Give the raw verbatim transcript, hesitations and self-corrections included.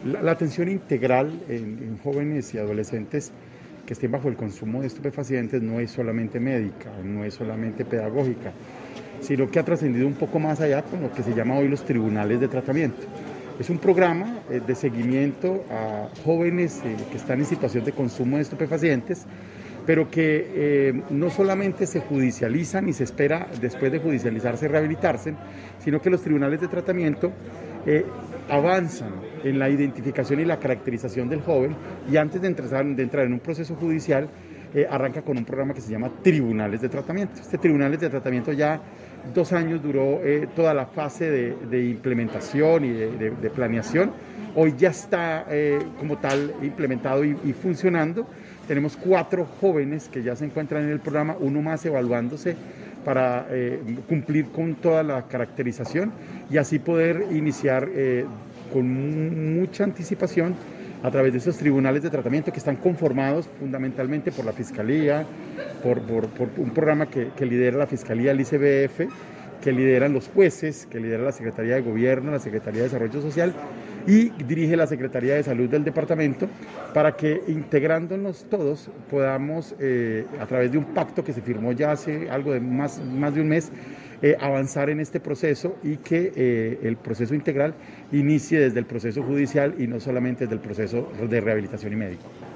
La, la atención integral en, en jóvenes y adolescentes que estén bajo el consumo de estupefacientes no es solamente médica, no es solamente pedagógica, sino que ha trascendido un poco más allá con lo que se llama hoy los tribunales de tratamiento. Es un programa eh, de seguimiento a jóvenes eh, que están en situación de consumo de estupefacientes, pero que eh, no solamente se judicializan y se espera después de judicializarse rehabilitarse, sino que los tribunales de tratamiento eh, avanzan en la identificación y la caracterización del joven, y antes de entrar, de entrar en un proceso judicial eh, arranca con un programa que se llama Tribunales de Tratamiento. Este Tribunales de Tratamiento ya dos años duró eh, toda la fase de, de implementación y de, de, de planeación. Hoy ya está eh, como tal implementado y, y funcionando. Tenemos cuatro jóvenes que ya se encuentran en el programa, uno más evaluándose para eh, cumplir con toda la caracterización y así poder iniciar eh, con mucha anticipación a través de esos tribunales de tratamiento que están conformados fundamentalmente por la Fiscalía, por, por, por un programa que, que lidera la Fiscalía, el I C B F, que lideran los jueces, que lidera la Secretaría de Gobierno, la Secretaría de Desarrollo Social y dirige la Secretaría de Salud del departamento, para que integrándonos todos podamos, eh, a través de un pacto que se firmó ya hace algo de más, más de un mes, eh, avanzar en este proceso y que eh, el proceso integral inicie desde el proceso judicial y no solamente desde el proceso de rehabilitación y médico.